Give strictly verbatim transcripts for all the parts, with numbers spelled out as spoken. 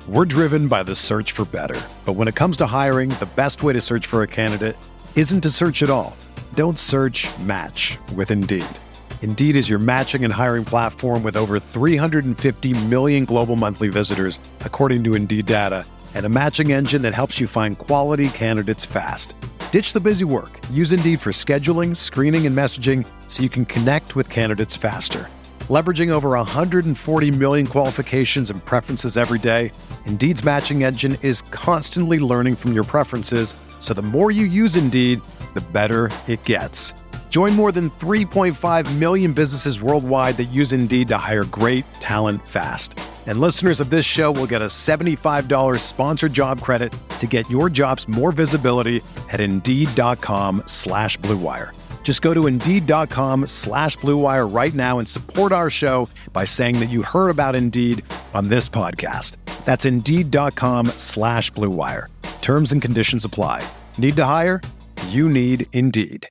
We're driven by the search for better. But when it comes to hiring, the best way to search for a candidate isn't to search at all. Don't search, match with Indeed. Indeed is your matching and hiring platform with over three hundred fifty million global monthly visitors, according to Indeed data, and a matching engine that helps you find quality candidates fast. Ditch the busy work. Use Indeed for scheduling, screening, and messaging so you can connect with candidates faster. Leveraging over one hundred forty million qualifications and preferences every day, Indeed's matching engine is constantly learning from your preferences, so the more you use Indeed, the better it gets. Join more than three point five million businesses worldwide that use Indeed to hire great talent fast. And listeners of this show will get a seventy-five dollars sponsored job credit to get your jobs more visibility at Indeed.com slash Blue Wire. Just go to Indeed.com slash Blue Wire right now and support our show by saying that you heard about Indeed on this podcast. That's Indeed.com slash Blue Wire. Terms and conditions apply. Need to hire? You need Indeed.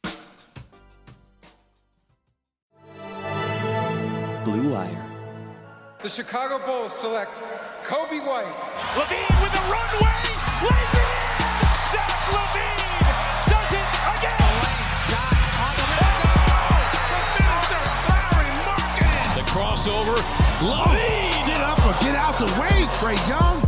Blue Wire. The Chicago Bulls select Coby White. LaVine with a runway, lays it in! Zach LaVine does it again! The lane shot on the window! The finisher, Larry Markkinen! The crossover, LaVine! Get up or get out the way, Trae Young!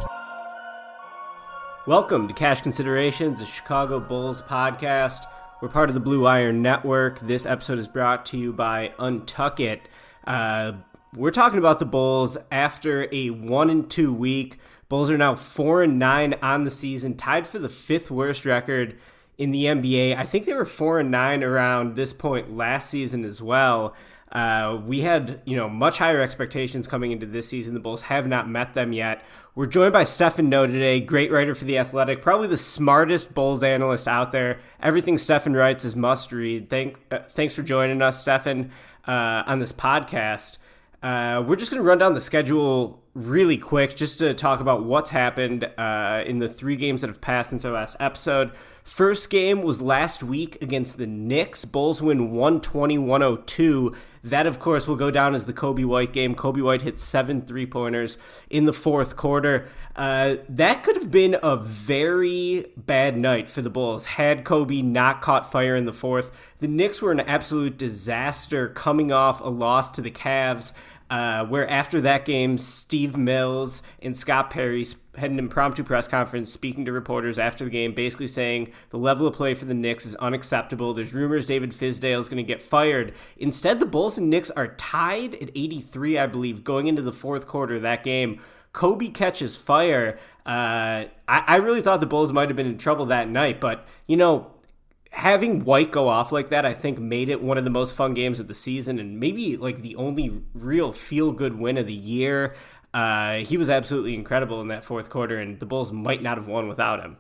Welcome to Cash Considerations, a Chicago Bulls podcast. We're part of the Blue Wire Network. This episode is brought to you by Untuck It. Uh, we're talking about the Bulls after a one and two week. Bulls are now four and nine on the season, tied for the fifth worst record in the N B A. I think they were four and nine around this point last season as well. Uh, we had, you know, much higher expectations coming into this season. The Bulls have not met them yet. We're joined by Stefan Noh today, great writer for The Athletic, probably the smartest Bulls analyst out there. Everything Stefan writes is must read. Thank, uh, thanks for joining us, Stefan, uh, on this podcast. Uh, we're just going to run down the schedule really quick just to talk about what's happened uh, in the three games that have passed since our last episode. First game was last week against the Knicks. Bulls win one twenty to one oh two. That, of course, will go down as the Coby White game. Coby White hit seven three-pointers in the fourth quarter. Uh, that could have been a very bad night for the Bulls had Coby not caught fire in the fourth. The Knicks were an absolute disaster coming off a loss to the Cavs. Uh, where after that game, Steve Mills and Scott Perry had an impromptu press conference speaking to reporters after the game, basically saying the level of play for the Knicks is unacceptable. There's rumors David Fizdale is going to get fired. Instead, the Bulls and Knicks are tied at eighty-three, I believe, going into the fourth quarter of that game. Coby catches fire. Uh, I, I really thought the Bulls might have been in trouble that night, but, you know, having White go off like that, I think, made it one of the most fun games of the season and maybe like the only real feel-good win of the year. Uh, he was absolutely incredible in that fourth quarter, and the Bulls might not have won without him.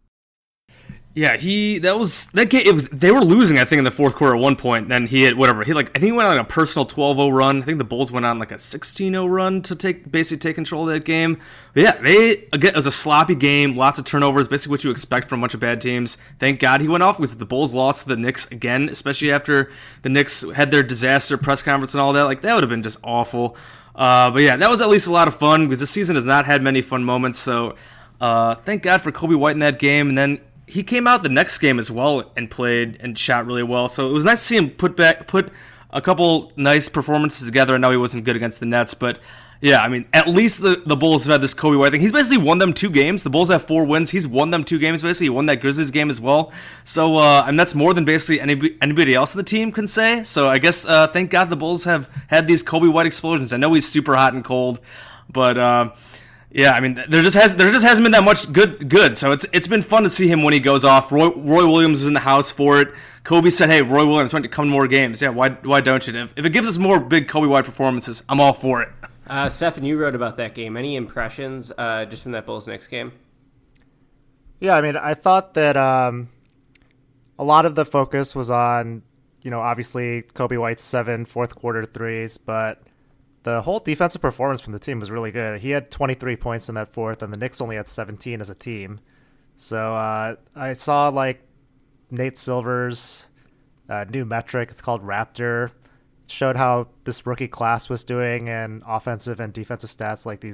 Yeah, he that was that game. It was they were losing, I think, in the fourth quarter at one point. And then he had whatever he like. I think he went on like a personal twelve oh run. I think the Bulls went on like a sixteen oh run to take basically take control of that game. But yeah, they again it was a sloppy game, lots of turnovers, basically what you expect from a bunch of bad teams. Thank God he went off because the Bulls lost to the Knicks again, especially after the Knicks had their disaster press conference and all that. Like that would have been just awful. Uh, but yeah, that was at least a lot of fun because this season has not had many fun moments. So uh, thank God for Coby White in that game, and then he came out the next game as well and played and shot really well. So it was nice to see him put back, put a couple nice performances together. I know he wasn't good against the Nets, but yeah, I mean, at least the, the Bulls have had this Coby White thing. He's basically won them two games. The Bulls have four wins. He's won them two games, basically. He won that Grizzlies game as well. So, uh, and that's more than basically anybody, anybody else on the team can say. So I guess, uh, thank God the Bulls have had these Coby White explosions. I know he's super hot and cold, but, uh, yeah, I mean, there just has there just hasn't been that much good good. So it's it's been fun to see him when he goes off. Roy, Roy Williams was in the house for it. Coby said, "Hey, Roy Williams, why don't you come to more games?" Yeah, why why don't you? If, if it gives us more big Coby White performances, I'm all for it. Uh, Stefan, you wrote about that game. Any impressions uh, just from that Bulls Knicks game? Yeah, I mean, I thought that um, a lot of the focus was on, you know, obviously Coby White's seven fourth quarter threes, but the whole defensive performance from the team was really good. He had twenty-three points in that fourth, and the Knicks only had seventeen as a team. So uh, I saw, like, Nate Silver's uh, new metric. It's called Raptor. Showed how this rookie class was doing in offensive and defensive stats, like these uh,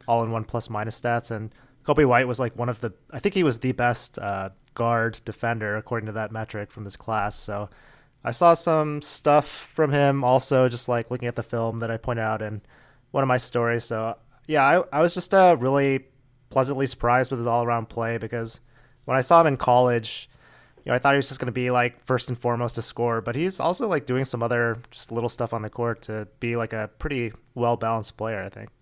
all-in-one plus-minus stats, and Kobe White was like one of the, I think he was the best uh, guard defender according to that metric from this class. So I saw some stuff from him also, just like looking at the film that I point out in one of my stories. So yeah, I, I was just uh, really pleasantly surprised with his all-around play, because when I saw him in college, you know, I thought he was just going to be like first and foremost a scorer, but he's also like doing some other just little stuff on the court to be like a pretty well-balanced player, I think.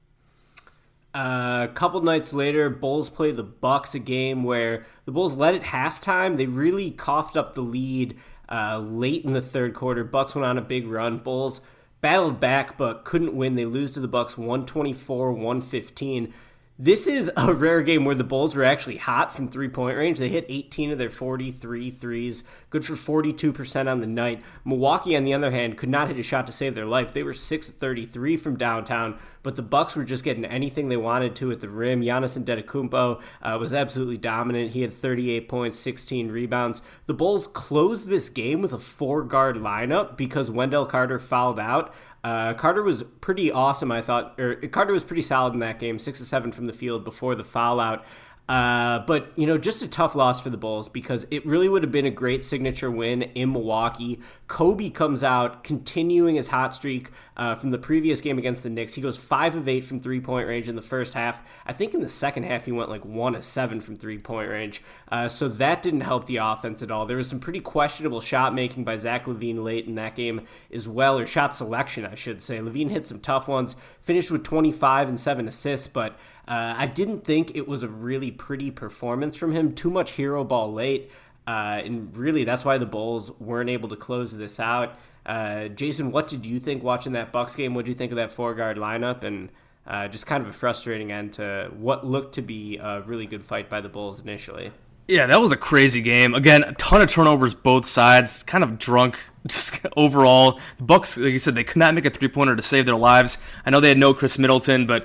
Uh, a couple nights later, Bulls play the Bucks, a game where the Bulls led at halftime. They really coughed up the lead uh, late in the third quarter. Bucks went on a big run. Bulls battled back but couldn't win. They lose to the Bucks one twenty-four one fifteen. This is a rare game where the Bulls were actually hot from three-point range. They hit eighteen of their forty-three threes, good for forty-two percent on the night. Milwaukee, on the other hand, could not hit a shot to save their life. They were six of thirty-three from downtown, but the Bucks were just getting anything they wanted to at the rim. Giannis Antetokounmpo uh, was absolutely dominant. He had thirty-eight points, sixteen rebounds. The Bulls closed this game with a four-guard lineup because Wendell Carter fouled out. Uh, Carter was pretty awesome, I thought. Or Carter was pretty solid in that game, six of seven from the field before the foul out. Uh, but, you know, just a tough loss for the Bulls because it really would have been a great signature win in Milwaukee. Kobe comes out continuing his hot streak uh, from the previous game against the Knicks. He goes five of eight from three-point range in the first half. I think in the second half he went like one of seven from three-point range. Uh, so that didn't help the offense at all. There was some pretty questionable shot making by Zach LaVine late in that game as well, or shot selection, I should say. LaVine hit some tough ones, finished with twenty-five and seven assists, but Uh, I didn't think it was a really pretty performance from him. Too much hero ball late. Uh, and really, that's why the Bulls weren't able to close this out. Uh, Jason, what did you think watching that Bucks game? What did you think of that four-guard lineup? And uh, just kind of a frustrating end to what looked to be a really good fight by the Bulls initially. Yeah, that was a crazy game. Again, a ton of turnovers both sides. Kind of drunk just overall. The Bucks, like you said, they could not make a three-pointer to save their lives. I know they had no Chris Middleton, but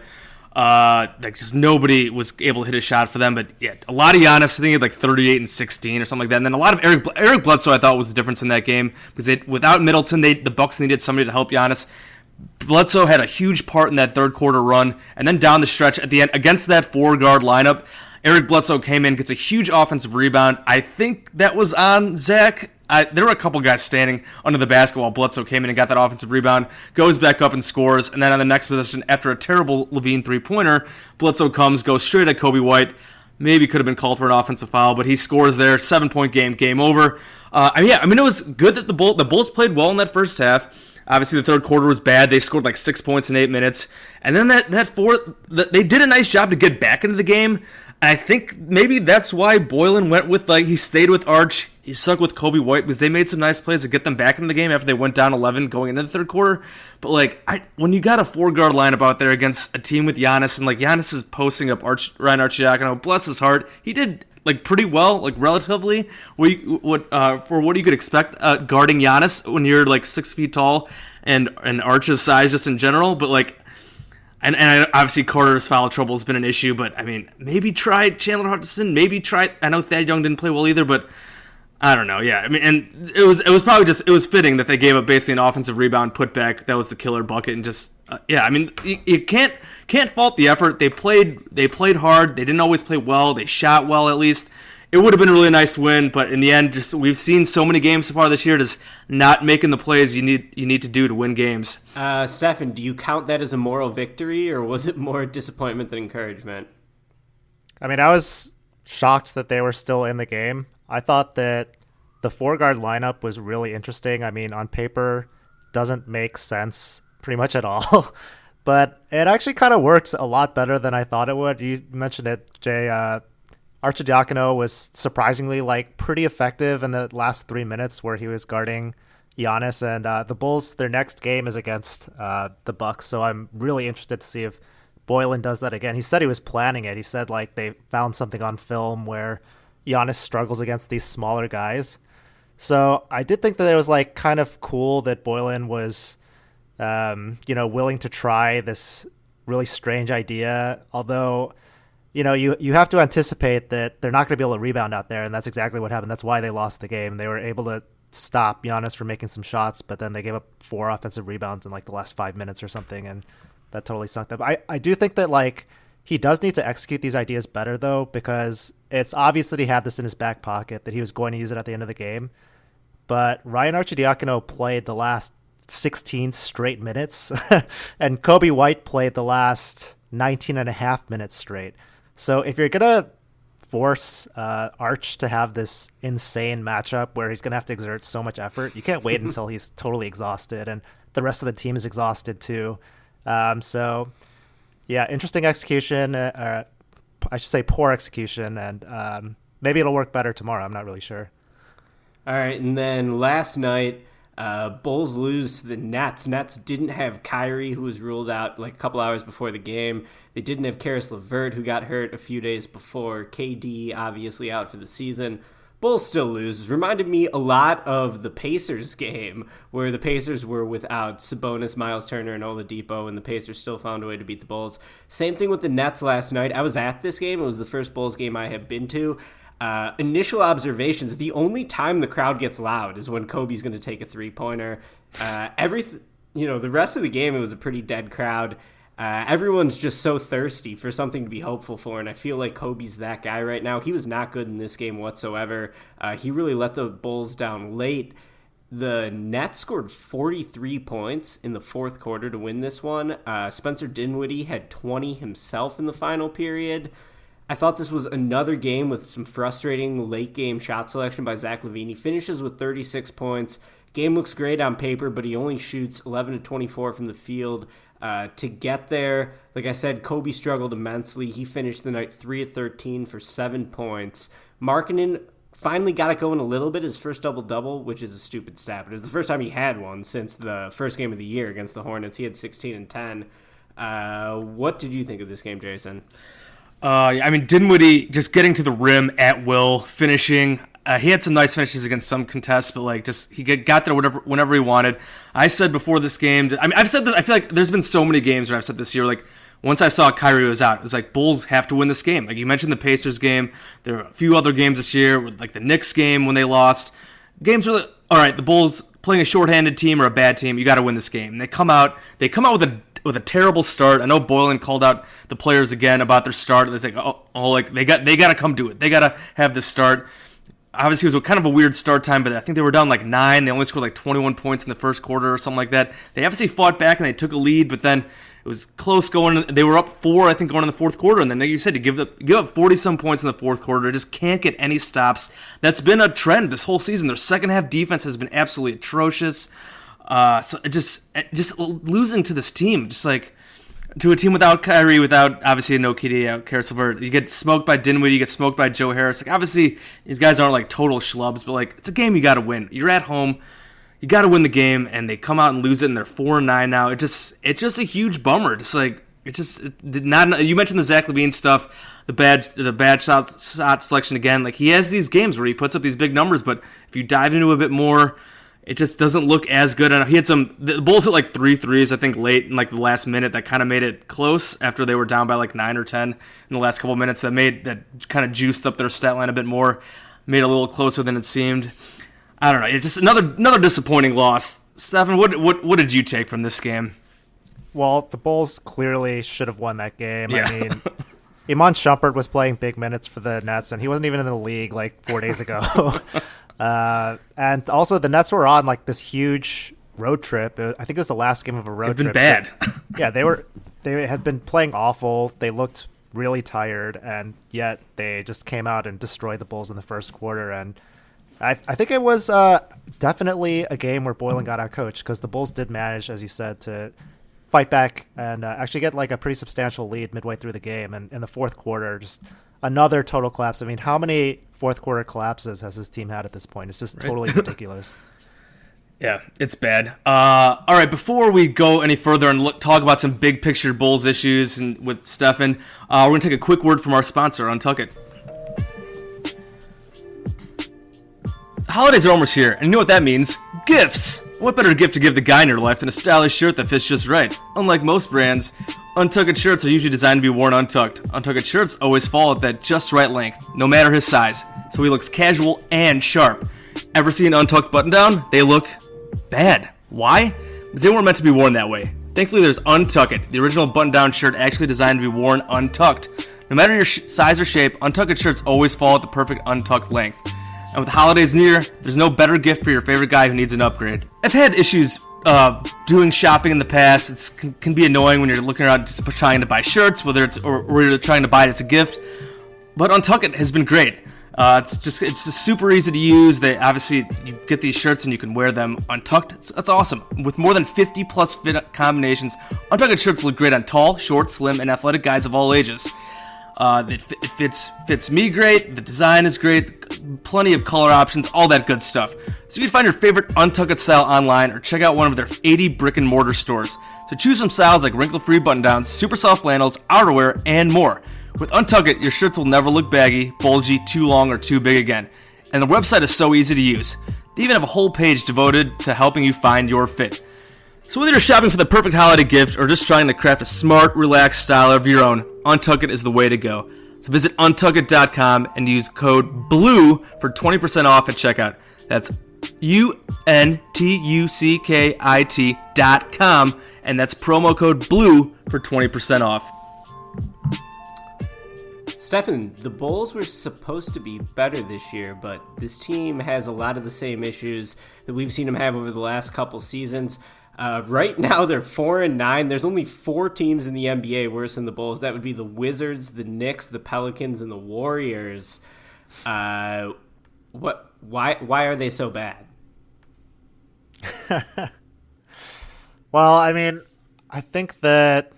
Uh, like just nobody was able to hit a shot for them. But yeah, a lot of Giannis. I think he had like thirty-eight and sixteen or something like that. And then a lot of Eric Eric Bledsoe. I thought was the difference in that game because they, without Middleton, they the Bucks needed somebody to help Giannis. Bledsoe had a huge part in that third quarter run, and then down the stretch at the end against that four guard lineup, Eric Bledsoe came in, gets a huge offensive rebound. I think that was on Zach. I, there were a couple guys standing under the basket while Bledsoe came in and got that offensive rebound, goes back up and scores, and then on the next possession, after a terrible LaVine three-pointer, Bledsoe comes, goes straight at Kobe White, maybe could have been called for an offensive foul, but he scores there, seven-point game, game over. Uh, I mean, yeah, I mean, it was good that the, Bull, the Bulls played well in that first half. Obviously, the third quarter was bad. They scored like six points in eight minutes. And then that, that fourth, they did a nice job to get back into the game. And I think maybe that's why Boylen went with, like, he stayed with Arch. He stuck with Kobe White because they made some nice plays to get them back into the game after they went down eleven going into the third quarter. But, like, I, when you got a four-guard lineup out there against a team with Giannis, and, like, Giannis is posting up Arch, Ryan Arcidiacono, bless his heart, he did, like, pretty well, like, relatively, what, you, what uh, for what you could expect uh, guarding Giannis when you're, like, six feet tall and, and Arch's size just in general. But, like, And, and obviously Carter's foul trouble has been an issue, but I mean, maybe try Chandler Hutchison, maybe try, I know Thad Young didn't play well either, but I don't know, yeah. I mean, and it was it was probably just, it was fitting that they gave up basically an offensive rebound putback, that was the killer bucket, and just, uh, yeah, I mean, you, you can't can't fault the effort. They played, they played hard, they didn't always play well, they shot well at least. It would have been a really nice win, but in the end, just we've seen so many games so far this year, just not making the plays you need you need to do to win games. Uh, Stefan, do you count that as a moral victory, or was it more disappointment than encouragement? I mean, I was shocked that they were still in the game. I thought that the four-guard lineup was really interesting. I mean, on paper, doesn't make sense pretty much at all. But it actually kind of works a lot better than I thought it would. You mentioned it, Jay. Uh, Arcidiacono was surprisingly like pretty effective in the last three minutes where he was guarding Giannis, and uh, the Bulls, their next game is against uh, the Bucks. So I'm really interested to see if Boylen does that again. He said he was planning it. He said like they found something on film where Giannis struggles against these smaller guys. So I did think that it was like kind of cool that Boylen was, um, you know, willing to try this really strange idea, although, you know, you, you have to anticipate that they're not going to be able to rebound out there, and that's exactly what happened. That's why they lost the game. They were able to stop Giannis from making some shots, but then they gave up four offensive rebounds in like the last five minutes or something, and that totally sunk them. I, I do think that like He does need to execute these ideas better, though, because it's obvious that he had this in his back pocket, that he was going to use it at the end of the game. But Ryan Arcidiacono played the last sixteen straight minutes, and Coby White played the last nineteen and a half minutes straight. So if you're going to force uh, Arch to have this insane matchup where he's going to have to exert so much effort, you can't wait until he's totally exhausted, and the rest of the team is exhausted too. Um, so... Yeah, interesting execution. Uh, uh, I should say poor execution, and um, maybe it'll work better tomorrow. I'm not really sure. All right, and then last night, uh, Bulls lose to the Nets. Nets didn't have Kyrie, who was ruled out like a couple hours before the game. They didn't have Karis LeVert, who got hurt a few days before. K D, obviously out for the season. Bulls still lose. Reminded me a lot of the Pacers game, where the Pacers were without Sabonis, Miles Turner, and Oladipo, and the Pacers still found a way to beat the Bulls. Same thing with the Nets last night. I was at this game. It was the first Bulls game I have been to. Uh, initial observations, the only time the crowd gets loud is when Kobe's going to take a three-pointer. Uh, every, you know, the rest of the game, it was a pretty dead crowd. Uh, everyone's just so thirsty for something to be hopeful for, and I feel like Kobe's that guy right now. He was not good in this game whatsoever. Uh, he really let the Bulls down late. The Nets scored forty-three points in the fourth quarter to win this one. Uh, Spencer Dinwiddie had twenty himself in the final period. I thought this was another game with some frustrating late-game shot selection by Zach LaVine. He finishes with thirty-six points. Game looks great on paper, but he only shoots eleven to twenty-four from the field. Uh, to get there, like I said, Kobe struggled immensely. He finished the night three of thirteen for seven points. Markkanen finally got it going a little bit, his first double-double, which is a stupid stat, but it was the first time he had one since the first game of the year against the Hornets. He had sixteen and ten. Uh, what did you think of this game, Jason? Uh, I mean, Dinwiddie just getting to the rim at will, finishing. Uh, he had some nice finishes against some contests, but like just he get, got there whatever, whenever he wanted. I said before this game, I mean, I've said this. I feel like there's been so many games where I've said this year. Like once I saw Kyrie was out, it was like Bulls have to win this game. Like you mentioned the Pacers game. There are a few other games this year, like the Knicks game when they lost. Games where all right, the Bulls playing a shorthanded team or a bad team, you got to win this game. And they come out, they come out with a with a terrible start. I know Boylan called out the players again about their start. It's like oh, oh like they got they got to come do it. They got to have this start. Obviously, it was kind of a weird start time, but I think they were down like nine. They only scored like twenty-one points in the first quarter or something like that. They obviously fought back and they took a lead, but then it was close going. They were up four, I think, going in the fourth quarter, and then like you said, to give the give up forty-some points in the fourth quarter, just can't get any stops. That's been a trend this whole season. Their second half defense has been absolutely atrocious. Uh, so it just just losing to this team, just like. To a team without Kyrie, without obviously no K D, out Karis LeVert, you get smoked by Dinwiddie, you get smoked by Joe Harris. Like obviously, these guys aren't like total schlubs, but like it's a game you got to win. You're at home, you got to win the game, and they come out and lose it, and they're four and nine now. It just it's just a huge bummer. Just like it just it did not. You mentioned the Zach LaVine stuff, the bad the bad shot shot selection again. Like he has these games where he puts up these big numbers, but if you dive into it a bit more. It just doesn't look as good. And he had some. The Bulls hit like three threes, I think, late in like the last minute that kind of made it close after they were down by like nine or ten in the last couple minutes. That made that kind of juiced up their stat line a bit more, made it a little closer than it seemed. I don't know. It's just another another disappointing loss. Stefan, what what what did you take from this game? Well, the Bulls clearly should have won that game. Yeah. I mean, Iman Shumpert was playing big minutes for the Nets, and he wasn't even in the league like four days ago. Uh, and also the Nets were on like this huge road trip. I think it was the last game of a road They've trip. been bad. So, yeah, they were. They had been playing awful. They looked really tired, and yet they just came out and destroyed the Bulls in the first quarter. And I, I think it was uh, definitely a game where Boylan got outcoached because the Bulls did manage, as you said, to fight back and uh, actually get like a pretty substantial lead midway through the game. And in the fourth quarter, just another total collapse. I mean, how many fourth quarter collapses has this team had at this point? It's just Right. totally ridiculous. Yeah, it's bad. Uh, all right, before we go any further and look, talk about some big picture Bulls issues and with Stefan, uh, we're going to take a quick word from our sponsor, Untuck It. Holidays are almost here, and you know what that means. Gifts! What better gift to give the guy in your life than a stylish shirt that fits just right? Unlike most brands, Untucked shirts are usually designed to be worn untucked. Untucked shirts always fall at that just right length, no matter his size, so he looks casual and sharp. Ever see an untucked button down? They look bad. Why? Because they weren't meant to be worn that way. Thankfully, there's Untuck It, the original button-down shirt actually designed to be worn untucked. No matter your sh- size or shape, Untuck It shirts always fall at the perfect untucked length. And with the holidays near, there's no better gift for your favorite guy who needs an upgrade. I've had issues uh, doing shopping in the past. It can, can be annoying when you're looking around just trying to buy shirts, whether it's or, or you're trying to buy it as a gift. But Untuck It has been great. Uh, it's just it's just super easy to use. They obviously you get these shirts and you can wear them untucked. It's, that's awesome. With more than fifty plus fit combinations, Untucked It shirts look great on tall, short, slim, and athletic guys of all ages. Uh, it, it fits fits me great. The design is great. Plenty of color options, all that good stuff. So you can find your favorite Untucked It style online or check out one of their eighty brick and mortar stores. So choose from styles like wrinkle-free button-downs, super soft flannels, outerwear, and more. With Untuck It, your shirts will never look baggy, bulgy, too long, or too big again. And the website is so easy to use. They even have a whole page devoted to helping you find your fit. So whether you're shopping for the perfect holiday gift or just trying to craft a smart, relaxed style of your own, Untuck It is the way to go. So visit untuck it dot com and use code BLUE for twenty percent off at checkout. That's U N T U C K I T dot com, and that's promo code BLUE for twenty percent off. Stefan, the Bulls were supposed to be better this year, but this team has a lot of the same issues that we've seen them have over the last couple seasons. Uh, right now, they're four and nine. There's only four teams in the N B A worse than the Bulls. That would be the Wizards, the Knicks, the Pelicans, and the Warriors. Uh, what? Why? Why are they so bad? Well, I mean, I think that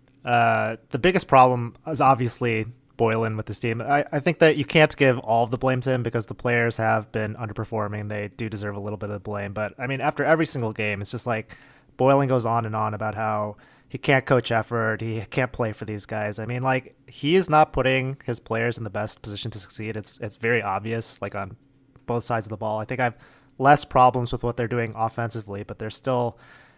uh, the biggest problem is obviously Boylen with this team. I, I think that you can't give all of the blame to him because the players have been underperforming. They do deserve a little bit of blame. But, I mean, after every single game, it's just like Boylen goes on and on about how he can't coach effort, he can't play for these guys. I mean, like, he is not putting his players in the best position to succeed. It's it's very obvious, like, on both sides of the ball. I think I have less problems with what they're doing offensively, but there's still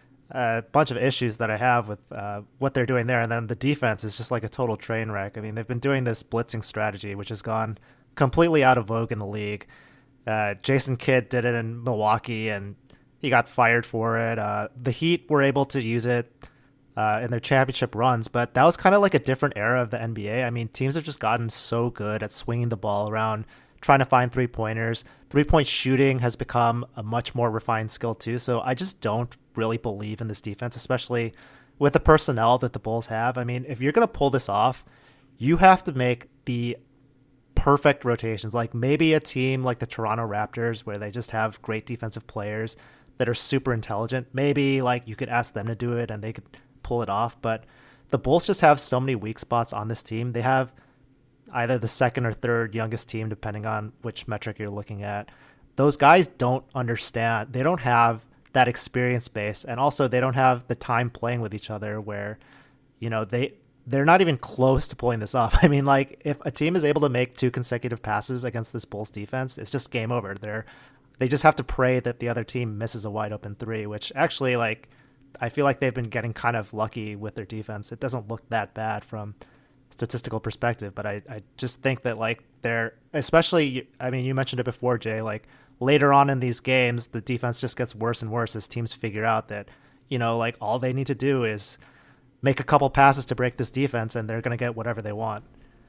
a bunch of issues that I have with uh, what they're doing there. And then the defense is just like a total train wreck. I mean, they've been doing this blitzing strategy, which has gone completely out of vogue in the league. Uh, Jason Kidd did it in Milwaukee, and he got fired for it. Uh, the Heat were able to use it uh, in their championship runs, but that was kind of like a different era of the N B A. I mean, teams have just gotten so good at swinging the ball around, trying to find three-pointers. Three-point shooting has become a much more refined skill too, so I just don't really believe in this defense, especially with the personnel that the Bulls have. I mean, if you're going to pull this off, you have to make the perfect rotations, like maybe a team like the Toronto Raptors where they just have great defensive players that are super intelligent. Maybe like you could ask them to do it and they could pull it off, but the Bulls just have so many weak spots on this team. They have either the second or third youngest team, depending on which metric you're looking at. Those guys don't understand. They don't have that experience base, and also they don't have the time playing with each other where, you know, they they're not even close to pulling this off. I mean, like, if a team is able to make two consecutive passes against this Bulls defense, it's just game over. They're they just have to pray that the other team misses a wide open three, which actually, like, I feel like they've been getting kind of lucky with their defense. It doesn't look that bad from statistical perspective, but I, I just think that, like, they're, especially, I mean, you mentioned it before, Jay, like, later on in these games, the defense just gets worse and worse as teams figure out that, you know, like, all they need to do is make a couple passes to break this defense and they're going to get whatever they want.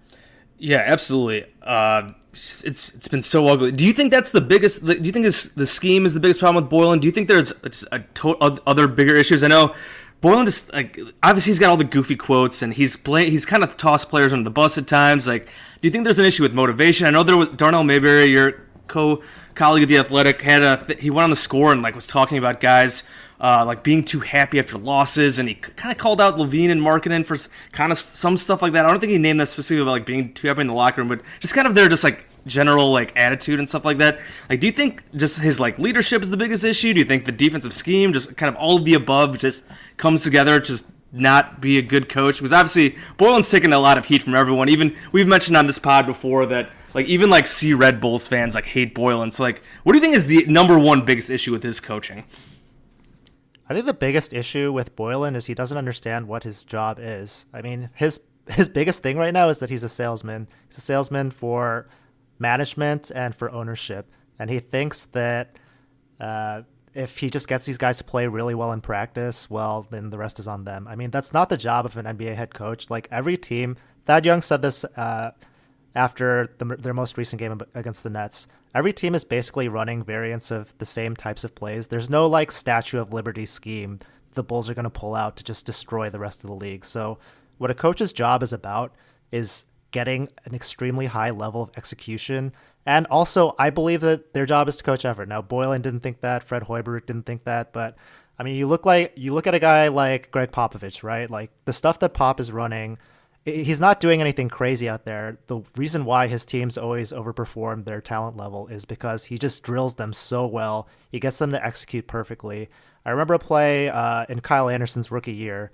Yeah, absolutely. Uh, it's it's been so ugly. Do you think that's the biggest? Do you think this, the scheme is the biggest problem with Boylen? Do you think there's a to- other bigger issues? I know Boylen just, like, obviously he's got all the goofy quotes and he's play he's kind of tossed players under the bus at times. Like, do you think there's an issue with motivation? I know there was Darnell Mayberry, your co colleague of the Athletic, had a th- he went on the Score and, like, was talking about guys uh, like being too happy after losses, and he kind of called out Levine and Markkanen for kind of some stuff like that. I don't think he named that specifically about, like, being too happy in the locker room, but just kind of their just like general, like, attitude and stuff like that. Like, do you think just his, like, leadership is the biggest issue? Do you think the defensive scheme, just kind of all of the above, just comes together to just not be a good coach? Because obviously Boylen's taken a lot of heat from everyone. Even we've mentioned on this pod before that, like, even like C Red Bulls fans, like, hate Boylen. So, like, what do you think is the number one biggest issue with his coaching? I think the biggest issue with Boylen is he doesn't understand what his job is. I mean, his his biggest thing right now is that he's a salesman. He's a salesman for management and for ownership, and he thinks that uh, if he just gets these guys to play really well in practice, well, then the rest is on them. I mean, that's not the job of an N B A head coach. Like every team, Thad Young said this uh, after the, their most recent game against the Nets. Every team is basically running variants of the same types of plays. There's no like Statue of Liberty scheme the Bulls are going to pull out to just destroy the rest of the league. So what a coach's job is about is getting an extremely high level of execution. And also, I believe that their job is to coach effort. Now, Boylen didn't think that. Fred Hoiberg didn't think that. But, I mean, you look like you look at a guy like Greg Popovich, right? Like, the stuff that Pop is running, he's not doing anything crazy out there. The reason why his teams always overperform their talent level is because he just drills them so well. He gets them to execute perfectly. I remember a play uh, in Kyle Anderson's rookie year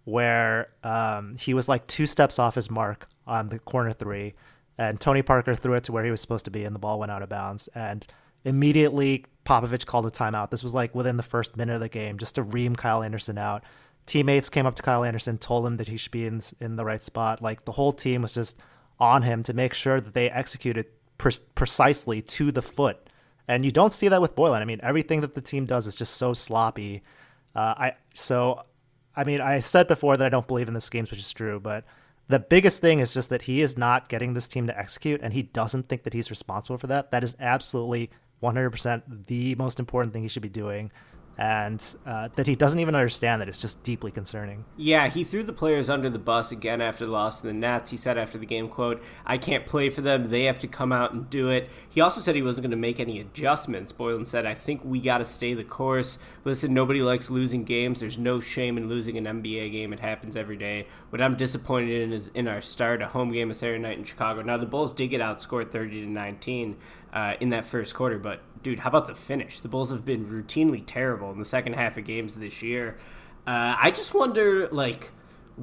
where um, he was like two steps off his mark on the corner three, and Tony Parker threw it to where he was supposed to be, and the ball went out of bounds. And immediately Popovich called a timeout. This was like within the first minute of the game, just to ream Kyle Anderson out. Teammates came up to Kyle Anderson, told him that he should be in in the right spot. Like the whole team was just on him to make sure that they executed pre- precisely to the foot. And you don't see that with Boylen. I mean, everything that the team does is just so sloppy. Uh, I so, I mean, I said before that I don't believe in the schemes, which is true. But the biggest thing is just that he is not getting this team to execute, and he doesn't think that he's responsible for that. That is absolutely one hundred percent the most important thing he should be doing. And uh, that he doesn't even understand that it's just deeply concerning. Yeah, he threw the players under the bus again after the loss to the Nets. He said after the game, quote, "I can't play for them. They have to come out and do it." He also said he wasn't going to make any adjustments. Boylen said, "I think we got to stay the course. Listen, nobody likes losing games. There's no shame in losing an N B A game. It happens every day. What I'm disappointed in is in our start, a home game Saturday night in Chicago." Now, the Bulls did get outscored thirty to nineteen uh, in that first quarter, but dude, how about the finish? The Bulls have been routinely terrible in the second half of games this year. Uh, I just wonder, like,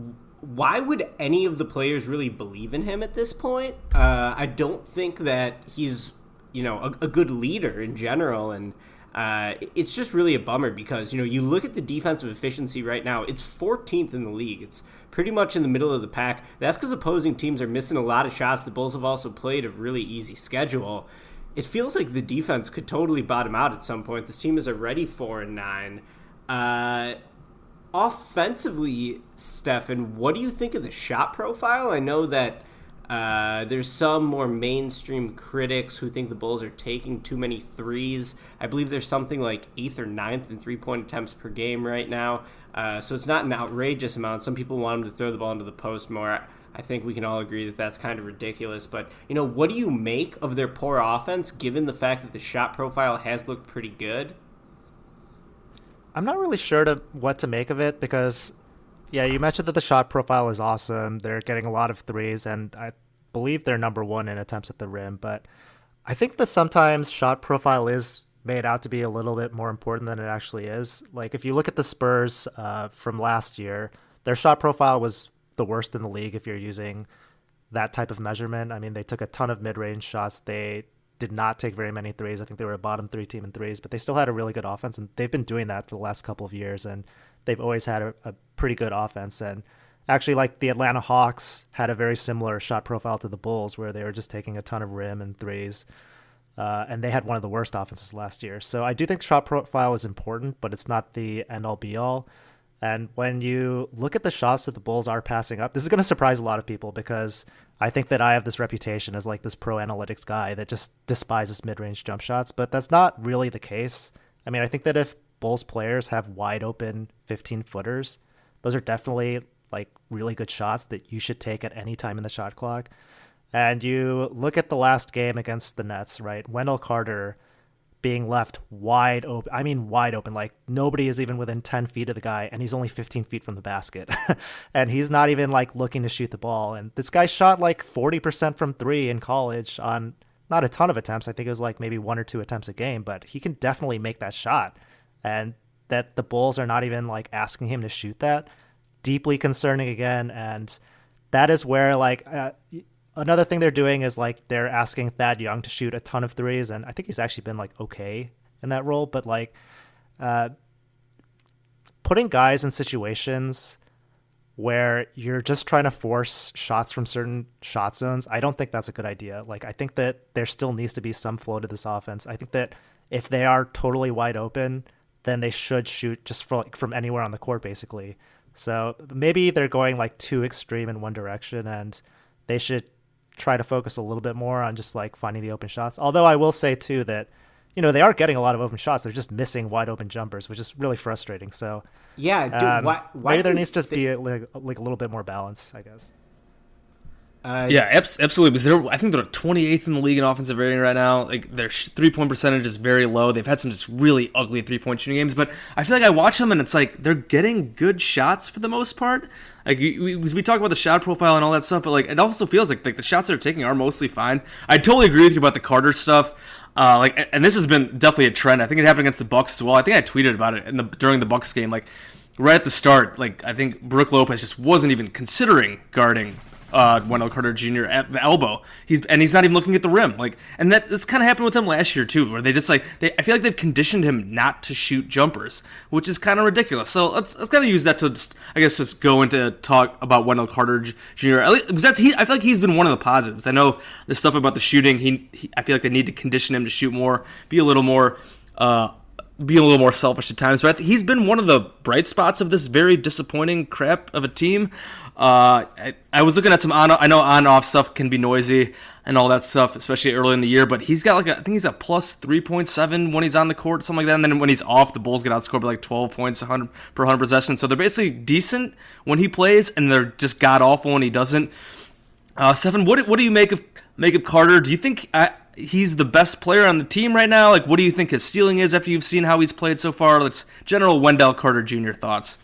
why would any of the players really believe in him at this point? Uh, I don't think that he's, you know, a, a good leader in general, and uh, it's just really a bummer because, you know, you look at the defensive efficiency right now, it's fourteenth in the league. It's pretty much in the middle of the pack. That's because opposing teams are missing a lot of shots. The Bulls have also played a really easy schedule. It feels like the defense could totally bottom out at some point. This team is already four and nine. Uh, offensively, Stefan, what do you think of the shot profile? I know that uh, there's some more mainstream critics who think the Bulls are taking too many threes. I believe there's something like eighth or ninth in three-point attempts per game right now. Uh, so it's not an outrageous amount. Some people want them to throw the ball into the post more. I think we can all agree that that's kind of ridiculous. But, you know, what do you make of their poor offense, given the fact that the shot profile has looked pretty good? I'm not really sure to what to make of it because, yeah, you mentioned that the shot profile is awesome. They're getting a lot of threes, and I believe they're number one in attempts at the rim. But I think that sometimes shot profile is made out to be a little bit more important than it actually is. Like, if you look at the Spurs uh, from last year, their shot profile was the worst in the league if you're using that type of measurement. I mean, they took a ton of mid-range shots. They did not take very many threes. I think they were a bottom three team in threes, but they still had a really good offense, and they've been doing that for the last couple of years, and they've always had a, a pretty good offense. And actually, like the Atlanta Hawks had a very similar shot profile to the Bulls, where they were just taking a ton of rim and threes, uh, and they had one of the worst offenses last year. So I do think shot profile is important, but it's not the end-all be-all. And when you look at the shots that the Bulls are passing up, this is going to surprise a lot of people because I think that I have this reputation as like this pro analytics guy that just despises mid-range jump shots, but that's not really the case. I mean, I think that if Bulls players have wide open fifteen footers, those are definitely like really good shots that you should take at any time in the shot clock. And you look at the last game against the Nets, right? Wendell Carter being left wide open. I mean, wide open. Like nobody is even within ten feet of the guy, and he's only fifteen feet from the basket. And he's not even like looking to shoot the ball. And this guy shot like forty percent from three in college on not a ton of attempts. I think it was like maybe one or two attempts a game, but he can definitely make that shot. And that the Bulls are not even like asking him to shoot that, deeply concerning again. And that is where like, uh, another thing they're doing is like they're asking Thad Young to shoot a ton of threes, and I think he's actually been like okay in that role. But like uh, putting guys in situations where you're just trying to force shots from certain shot zones, I don't think that's a good idea. Like I think that there still needs to be some flow to this offense. I think that if they are totally wide open, then they should shoot just from, like, from anywhere on the court, basically. So maybe they're going like too extreme in one direction, and they should try to focus a little bit more on just like finding the open shots. Although I will say too that, you know, they are getting a lot of open shots. They're just missing wide open jumpers, which is really frustrating. So yeah, dude, um, why, why maybe there needs to th- be a, like, like a little bit more balance, I guess. Uh, yeah, absolutely. Because they're, I think they're twenty-eighth in the league in offensive rating right now. Like their three-point percentage is very low. They've had some just really ugly three-point shooting games, but I feel like I watch them and it's like they're getting good shots for the most part. Like we, we talk about the shot profile and all that stuff, but like it also feels like like the shots they're taking are mostly fine. I totally agree with you about the Carter stuff. Uh, like, and this has been definitely a trend. I think it happened against the Bucks as well. I think I tweeted about it in the during the Bucks game. Like right at the start, like I think Brook Lopez just wasn't even considering guarding uh, Wendell Carter Junior at the elbow. He's and he's not even looking at the rim. Like, and that that's kind of happened with him last year too, where they just like they. I feel like they've conditioned him not to shoot jumpers, which is kind of ridiculous. So let's let's kind of use that to just, I guess, just go into talk about Wendell Carter Junior At least, because that's he. I feel like he's been one of the positives. I know the stuff about the shooting. He, he I feel like they need to condition him to shoot more, be a little more. Uh, being a little more selfish at times, but I think he's been one of the bright spots of this very disappointing crap of a team. Uh, I, I was looking at some on, I know on-off stuff can be noisy and all that stuff, especially early in the year, but he's got like, a, I think he's a plus three point seven when he's on the court, something like that, and then when he's off, the Bulls get outscored by like twelve points per one hundred possessions, so they're basically decent when he plays, and they're just god-awful when he doesn't. Uh, Stefan, what, what do you make of, make of Carter? Do you think... I, he's the best player on the team right now? Like, what do you think his ceiling is after you've seen how he's played so far? Let's general Wendell Carter Junior thoughts.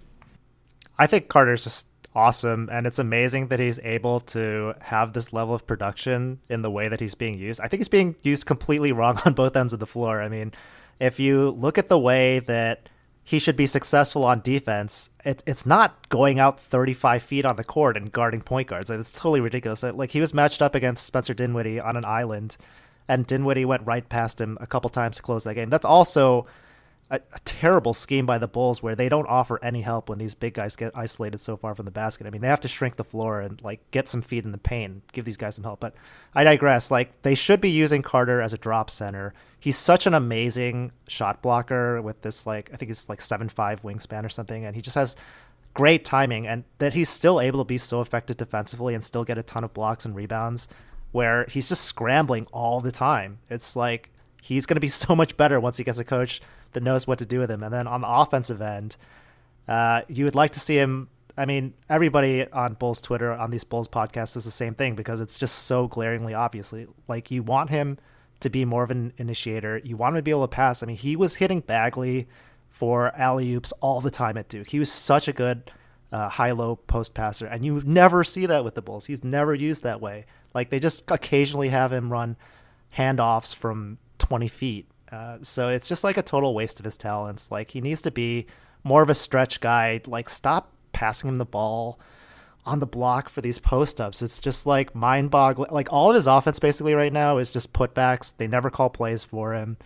I think Carter's just awesome, and it's amazing that he's able to have this level of production in the way that he's being used. I think he's being used completely wrong on both ends of the floor. I mean, if you look at the way that he should be successful on defense, it, it's not going out thirty-five feet on the court and guarding point guards. It's totally ridiculous. Like, he was matched up against Spencer Dinwiddie on an island, and Dinwiddie went right past him a couple times to close that game. That's also a, a terrible scheme by the Bulls, where they don't offer any help when these big guys get isolated so far from the basket. I mean, they have to shrink the floor and like get some feet in the paint, give these guys some help. But I digress. Like, they should be using Carter as a drop center. He's such an amazing shot blocker with this, like, I think he's like seven five wingspan or something, and he just has great timing, and that he's still able to be so effective defensively and still get a ton of blocks and rebounds, where he's just scrambling all the time. It's like he's going to be so much better once he gets a coach that knows what to do with him. And then on the offensive end, uh, you would like to see him. I mean, everybody on Bulls Twitter, on these Bulls podcasts, is the same thing, because it's just so glaringly obviously. Like, you want him to be more of an initiator. You want him to be able to pass. I mean, he was hitting Bagley for alley-oops all the time at Duke. He was such a good uh, high-low post passer, and you never see that with the Bulls. He's never used that way. Like, they just occasionally have him run handoffs from twenty feet. Uh, so it's just like a total waste of his talents. Like, he needs to be more of a stretch guy. Like, stop passing him the ball on the block for these post-ups. It's just like mind-boggling. Like, all of his offense basically right now is just putbacks. They never call plays for him.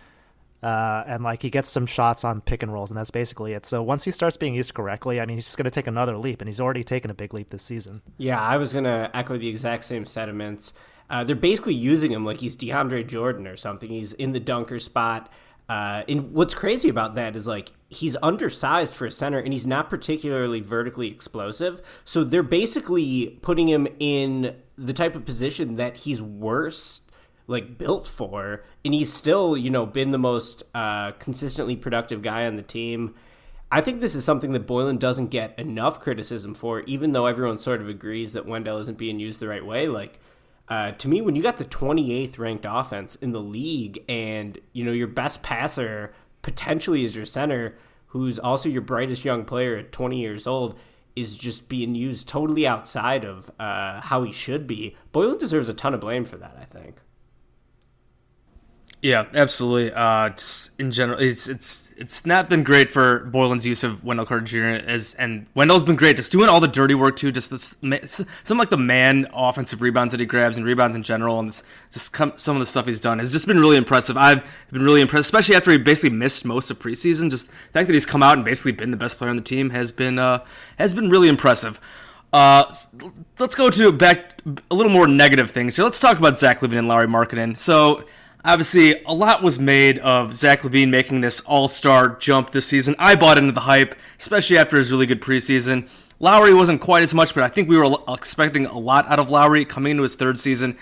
Uh, and like, he gets some shots on pick and rolls, and that's basically it. So once he starts being used correctly, I mean, he's just going to take another leap, and he's already taken a big leap this season. Yeah, I was going to echo the exact same sentiments. Uh, they're basically using him like he's DeAndre Jordan or something. He's in the dunker spot. Uh, and what's crazy about that is, like, he's undersized for a center, and he's not particularly vertically explosive. So they're basically putting him in the type of position that he's worse, like, built for. And he's still, you know, been the most uh, consistently productive guy on the team. I think this is something that Boylen doesn't get enough criticism for, even though everyone sort of agrees that Wendell isn't being used the right way. Like, Uh, to me, when you got the twenty-eighth ranked offense in the league, and, you know, your best passer potentially is your center, who's also your brightest young player at twenty years old, is just being used totally outside of uh, how he should be, Boylen deserves a ton of blame for that, I think. Yeah, absolutely. Uh, just in general, it's it's it's not been great for Boylen's use of Wendell Carter Junior As and Wendell's been great, just doing all the dirty work too. Just this, some like the man offensive rebounds that he grabs and rebounds in general, and this, just come, some of the stuff he's done has just been really impressive. I've been really impressed, especially after he basically missed most of preseason. Just the fact that he's come out and basically been the best player on the team has been uh, has been really impressive. Uh, let's go to back a little more negative things. So let's talk about Zach LaVine and Lauri Markkanen. So Obviously, a lot was made of Zach LaVine making this all-star jump this season. I bought into the hype, especially after his really good preseason. Lowry wasn't quite as much, but I think we were expecting a lot out of Lowry coming into his third season,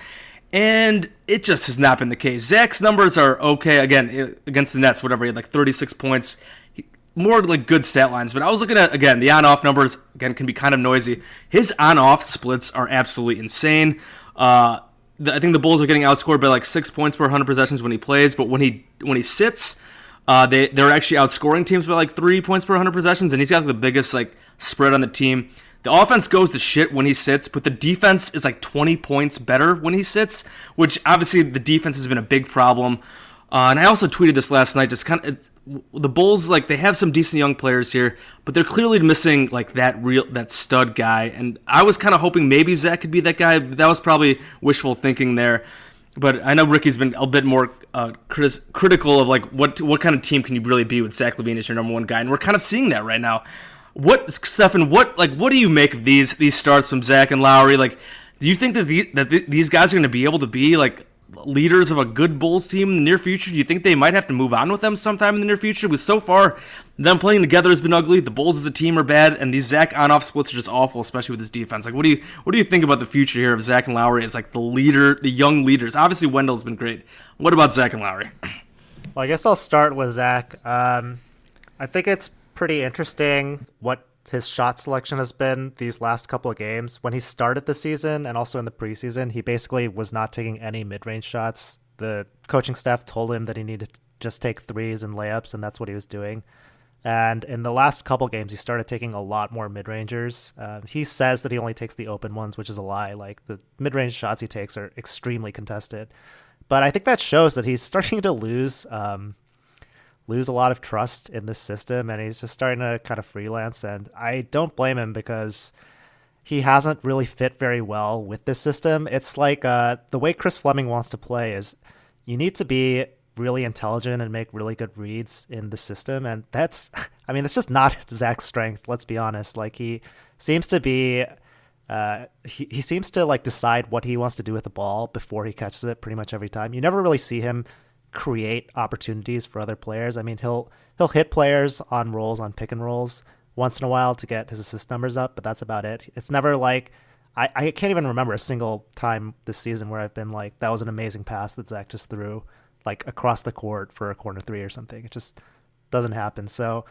and it just has not been the case. Zach's numbers are okay, again, against the Nets, whatever, he had like thirty-six points, more like good stat lines, but I was looking at, again, the on-off numbers, again, can be kind of noisy. His on-off splits are absolutely insane. Uh... I think the Bulls are getting outscored by like six points per one hundred possessions when he plays, but when he when he sits, uh, they they're actually outscoring teams by like three points per one hundred possessions, and he's got the biggest like spread on the team. The offense goes to shit when he sits, but the defense is like twenty points better when he sits, which obviously the defense has been a big problem. Uh, and I also tweeted this last night. Just kind of the Bulls, like they have some decent young players here, but they're clearly missing like that real that stud guy. And I was kind of hoping maybe Zach could be that guy. But that was probably wishful thinking there. But I know Ricky's been a bit more uh, critis- critical of like what what kind of team can you really be with Zach LaVine as your number one guy, and we're kind of seeing that right now. What, Stefan? What like what do you make of these these starts from Zach and Lowry? Like, do you think that the, that th- these guys are going to be able to be like leaders of a good Bulls team in the near future? Do you think they might have to move on with them sometime in the near future? Because so far, them playing together has been ugly. The Bulls as a team are bad, and these Zach on-off splits are just awful, especially with his defense. Like, what do you what do you think about the future here of Zach and Lowry as like the leader, the young leaders? Obviously, Wendell's been great. What about Zach and Lowry? Well, I guess I'll start with Zach. Um, I think it's pretty interesting what his shot selection has been these last couple of games. When he started the season and also in the preseason, he basically was not taking any mid-range shots. The coaching staff told him that he needed to just take threes and layups, and that's what he was doing. And in the last couple games, he started taking a lot more mid-rangers. Uh, he says that he only takes the open ones, which is a lie. Like, the mid-range shots he takes are extremely contested. But I think that shows that he's starting to lose um, lose a lot of trust in this system, and he's just starting to kind of freelance. And I don't blame him because he hasn't really fit very well with this system. It's like uh, the way Chris Fleming wants to play is you need to be really intelligent and make really good reads in the system. And that's, I mean, it's just not Zach's strength. Let's be honest. Like he seems to be, uh, he, he seems to like decide what he wants to do with the ball before he catches it pretty much every time. You never really see him create opportunities for other players. I mean, he'll he'll hit players on rolls, on pick and rolls once in a while to get his assist numbers up, but that's about it. It's never like, I, I can't even remember a single time this season where I've been like, that was an amazing pass that Zach just threw like across the court for a corner three or something. It just doesn't happen. So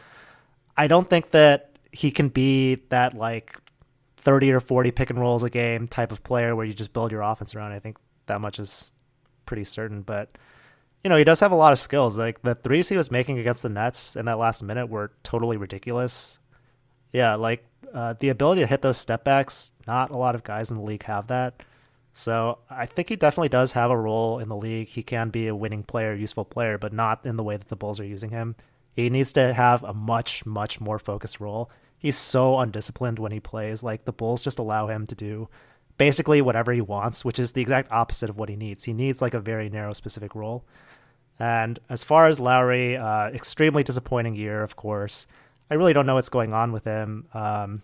I don't think that he can be that like thirty or forty pick and rolls a game type of player where you just build your offense around. I think that much is pretty certain, but you know, he does have a lot of skills. Like the threes he was making against the Nets in that last minute were totally ridiculous. Yeah, like uh, the ability to hit those step backs, not a lot of guys in the league have that. So I think he definitely does have a role in the league. He can be a winning player, useful player, but not in the way that the Bulls are using him. He needs to have a much, much more focused role. He's so undisciplined when he plays. Like the Bulls just allow him to do basically whatever he wants, which is the exact opposite of what he needs. He needs like a very narrow, specific role. And as far as Lowry, uh, extremely disappointing year, of course. I really don't know what's going on with him. Um,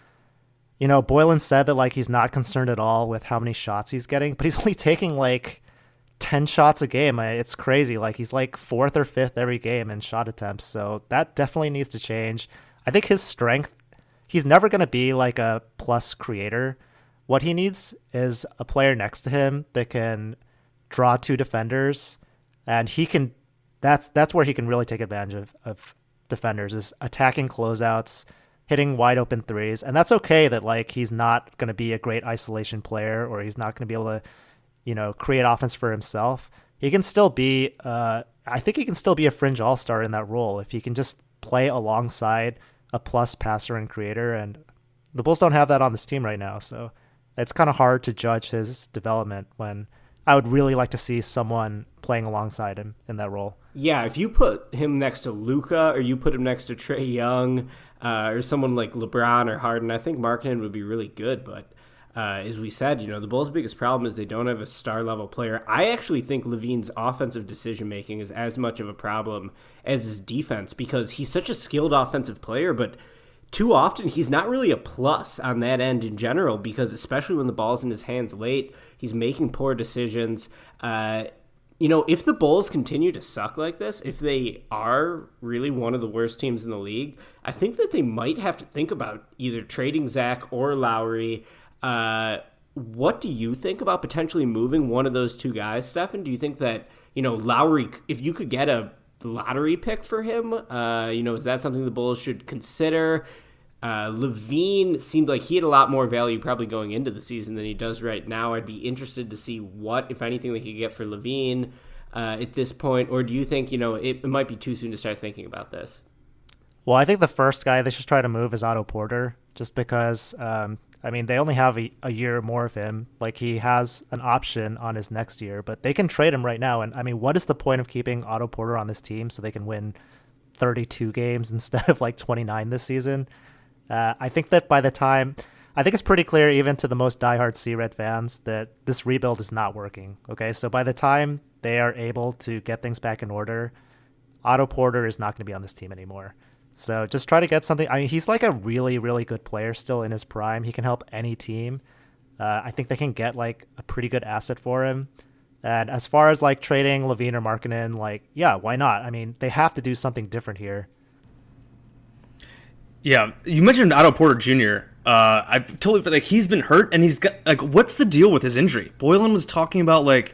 you know, Boylan said that like he's not concerned at all with how many shots he's getting, but he's only taking like ten shots a game. It's crazy. Like he's like fourth or fifth every game in shot attempts. So that definitely needs to change. I think his strength, he's never going to be like a plus creator. What he needs is a player next to him that can draw two defenders. And he can, that's that's where he can really take advantage of, of defenders, is attacking closeouts, hitting wide open threes. And that's okay that like he's not going to be a great isolation player, or he's not going to be able to, you know, create offense for himself. He can still be, uh, I think he can still be a fringe all-star in that role if he can just play alongside a plus passer and creator. And the Bulls don't have that on this team right now. So it's kind of hard to judge his development when I would really like to see someone playing alongside him in that role. Yeah, if you put him next to Luka, or you put him next to Trae Young, uh, or someone like LeBron or Harden, I think Markkanen would be really good. But uh, as we said, you know, the Bulls' biggest problem is they don't have a star-level player. I actually think LaVine's offensive decision-making is as much of a problem as his defense, because he's such a skilled offensive player, but too often he's not really a plus on that end in general, because especially when the ball's in his hands late, he's making poor decisions. Uh, you know, if the Bulls continue to suck like this, if they are really one of the worst teams in the league, I think that they might have to think about either trading Zach or Lowry. Uh, what do you think about potentially moving one of those two guys, Stefan? Do you think that, you know, Lowry, if you could get a lottery pick for him, uh, you know, is that something the Bulls should consider? Uh, LaVine seemed like he had a lot more value probably going into the season than he does right now. I'd be interested to see what, if anything, they could get for LaVine uh, at this point. Or do you think, you know, it, it might be too soon to start thinking about this? Well, I think the first guy they should try to move is Otto Porter, just because, um, I mean, they only have a, a year more of him. Like, he has an option on his next year, but they can trade him right now. And, I mean, what is the point of keeping Otto Porter on this team so they can win thirty-two games instead of, like, twenty-nine this season? Uh, I think that by the time, I think it's pretty clear even to the most diehard Sea Red fans that this rebuild is not working. Okay, so by the time they are able to get things back in order, Otto Porter is not going to be on this team anymore. So just try to get something. I mean, he's like a really, really good player still in his prime. He can help any team. Uh, I think they can get like a pretty good asset for him. And as far as like trading LaVine or Markkanen, like, yeah, why not? I mean, they have to do something different here. Yeah, you mentioned Otto Porter Junior Uh, I totally like he's been hurt, and he's got like, what's the deal with his injury? Boylan was talking about like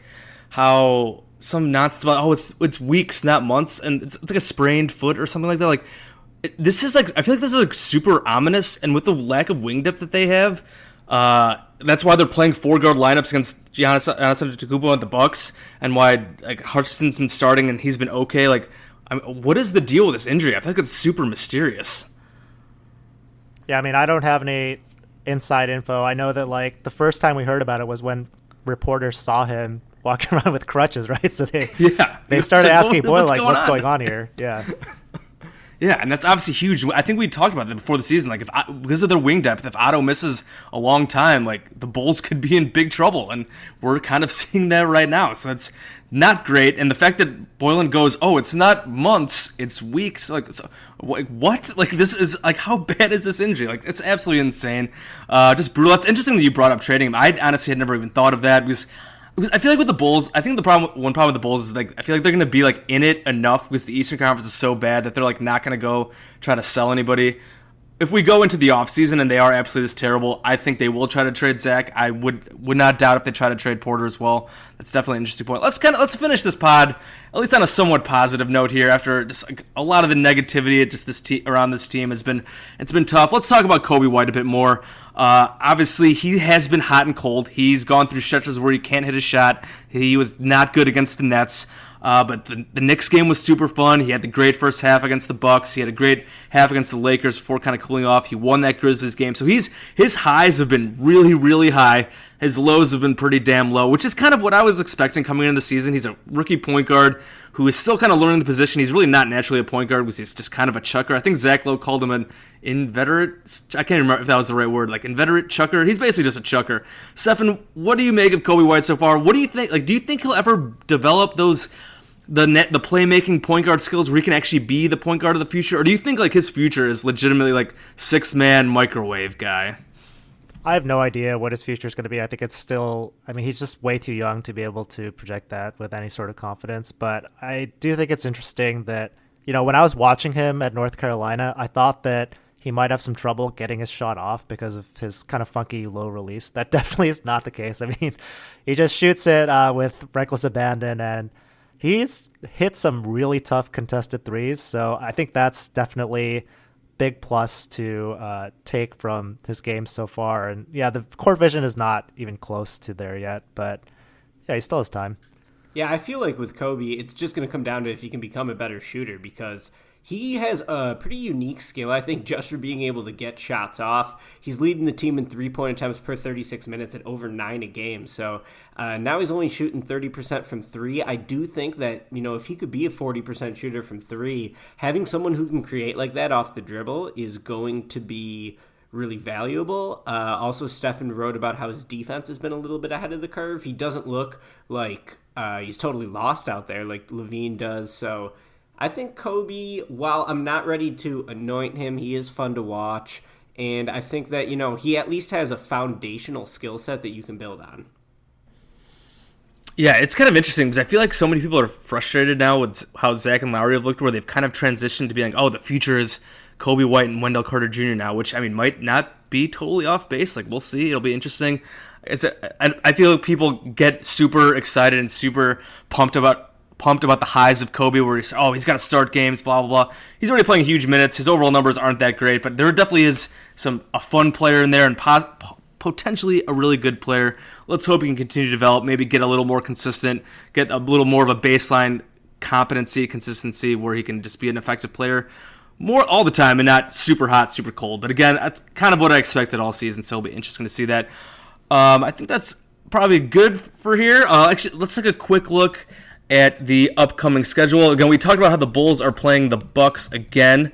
how some nonsense about oh it's it's weeks, not months, and it's, it's like a sprained foot or something like that. Like it, this is like I feel like this is like super ominous, and with the lack of wing depth that they have, uh, that's why they're playing four guard lineups against Giannis Antetokounmpo and the Bucks, and why like Hutchinson's been starting and he's been okay. Like, I mean, what is the deal with this injury? I feel like it's super mysterious. Yeah, I mean, I don't have any inside info. I know that, like, the first time we heard about it was when reporters saw him walking around with crutches, right? So they yeah, they started like, asking Boyle, like, going what's on? going on here? Yeah. Yeah, and that's obviously huge. I think we talked about that before the season. Like, if because of their wing depth, if Otto misses a long time, like, the Bulls could be in big trouble, and we're kind of seeing that right now. So that's not great. And the fact that Boylan goes, oh, it's not months, it's weeks. Like, so, like what? Like, this is, like, how bad is this injury? Like, it's absolutely insane. Uh, just brutal. It's interesting that you brought up trading him. I honestly had never even thought of that because I feel like with the Bulls, I think the problem, one problem with the Bulls is like I feel like they're gonna be like in it enough because the Eastern Conference is so bad that they're like not gonna go try to sell anybody. If we go into the offseason and they are absolutely this terrible, I think they will try to trade Zach. I would would not doubt if they try to trade Porter as well. That's definitely an interesting point. Let's kind of let's finish this pod at least on a somewhat positive note here. After just like a lot of the negativity just this te- around this team has been it's been tough. Let's talk about Coby White a bit more. Uh, obviously, he has been hot and cold. He's gone through stretches where he can't hit a shot. He was not good against the Nets. Uh, but the, the Knicks game was super fun. He had the great first half against the Bucks. He had a great half against the Lakers before kind of cooling off. He won that Grizzlies game. So he's his highs have been really, really high. His lows have been pretty damn low, which is kind of what I was expecting coming into the season. He's a rookie point guard who is still kind of learning the position. He's really not naturally a point guard because he's just kind of a chucker. I think Zach Lowe called him an inveterate. I can't remember if that was the right word, like inveterate chucker. He's basically just a chucker. Stefan, what do you make of Coby White so far? What do you think? Like, do you think he'll ever develop those the net the playmaking point guard skills where he can actually be the point guard of the future, or do you think like his future is legitimately like six man microwave guy? I have no idea what his future is going to be. I think it's still, I mean, he's just way too young to be able to project that with any sort of confidence. But I do think it's interesting that, you know, when I was watching him at North Carolina, I thought that he might have some trouble getting his shot off because of his kind of funky low release. That definitely is not the case. I mean, he just shoots it uh, with reckless abandon, and he's hit some really tough contested threes. So I think that's definitely big plus to uh, take from his game so far. And yeah, the court vision is not even close to there yet, but yeah, he still has time. Yeah, I feel like with Coby, it's just going to come down to if he can become a better shooter, because he has a pretty unique skill, I think, just for being able to get shots off. He's leading the team in three-point attempts per thirty-six minutes at over nine a game. So uh, now he's only shooting thirty percent from three. I do think that, you know, if he could be a forty percent shooter from three, having someone who can create like that off the dribble is going to be really valuable. Uh, also, Stefan wrote about how his defense has been a little bit ahead of the curve. He doesn't look like uh, he's totally lost out there like LaVine does. So I think Coby, while I'm not ready to anoint him, he is fun to watch. And I think that, you know, he at least has a foundational skill set that you can build on. Yeah, it's kind of interesting because I feel like so many people are frustrated now with how Zach and Lowry have looked, where they've kind of transitioned to being like, oh, the future is Kobe White and Wendell Carter Junior now, which, I mean, might not be totally off base. Like, we'll see. It'll be interesting. It's a, I, I feel like people get super excited and super pumped about pumped about the highs of Kobe, where he's, oh, he's got to start games, blah, blah, blah. He's already playing huge minutes. His overall numbers aren't that great, but there definitely is some a fun player in there and pos- potentially a really good player. Let's hope he can continue to develop, maybe get a little more consistent, get a little more of a baseline competency, consistency, where he can just be an effective player more all the time and not super hot, super cold. But again, that's kind of what I expected all season, so it'll be interesting to see that. Um, I think that's probably good for here. Uh, actually, let's take a quick look at the upcoming schedule. Again, we talked about how the Bulls are playing the Bucks again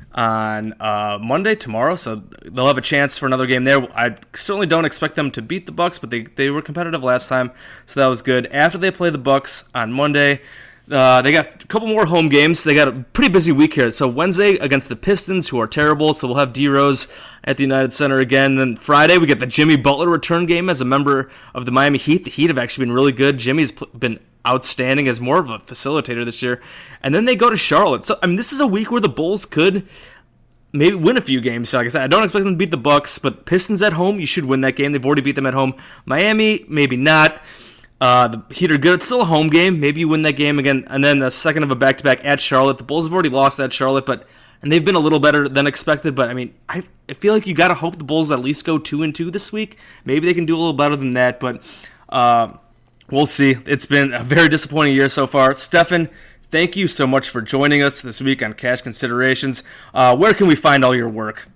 on uh, Monday, tomorrow, so they'll have a chance for another game there. I certainly don't expect them to beat the Bucks, but they, they were competitive last time, so that was good. After they play the Bucks on Monday, uh, they got a couple more home games. They got a pretty busy week here. So Wednesday against the Pistons, who are terrible, so we'll have D Rose at the United Center again. Then Friday, we get the Jimmy Butler return game as a member of the Miami Heat. The Heat have actually been really good. Jimmy's been outstanding as more of a facilitator this year. And then they go to Charlotte. So, I mean, this is a week where the Bulls could maybe win a few games. So, like I said, I don't expect them to beat the Bucks, but Pistons at home, you should win that game. They've already beat them at home. Miami, maybe not. Uh, the Heat are good. It's still a home game. Maybe you win that game again. And then the second of a back-to-back at Charlotte. The Bulls have already lost at Charlotte, but and they've been a little better than expected. But, I mean, I, I feel like you got to hope the Bulls at least go two and two this week. Maybe they can do a little better than that, but uh, we'll see. It's been a very disappointing year so far. Stefan, thank you so much for joining us this week on Cash Considerations. Uh, where can we find all your work?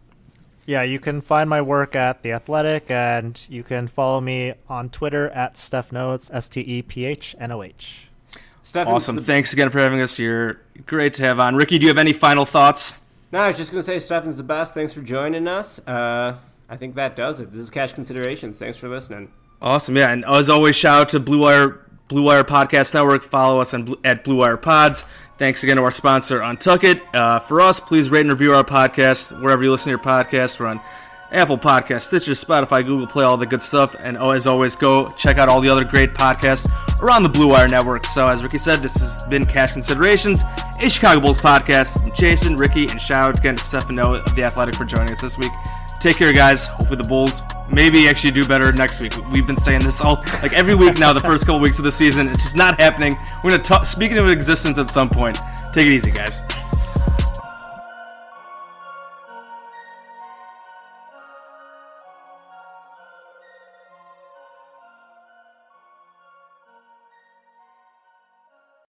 Yeah, you can find my work at The Athletic, and you can follow me on Twitter at StephNotes, S T E P H N O H. Stefan's awesome. the... Thanks again for having us. You're great to have on. Ricky, do you have any final thoughts? No, I was just going to say Stefan's the best. Thanks for joining us. Uh, I think that does it. This is Cash Considerations. Thanks for listening. Awesome, yeah. And as always, shout out to Blue Wire, Blue Wire Podcast Network. Follow us on at Blue Wire Pods. Thanks again to our sponsor, Untuckit. Uh, for us, please rate and review our podcast wherever you listen to your podcasts. We're on Apple Podcasts, Stitcher, Spotify, Google Play, all the good stuff. And oh, as always, go check out all the other great podcasts around the Blue Wire Network. So as Ricky said, this has been Cash Considerations, a Chicago Bulls podcast. I'm Jason, Ricky, and shout out again to Stefano of The Athletic for joining us this week. Take care, guys. Hopefully the Bulls maybe actually do better next week. We've been saying this all like every week now, the first couple weeks of the season. It's just not happening. We're going to talk, speak into existence at some point. Take it easy, guys.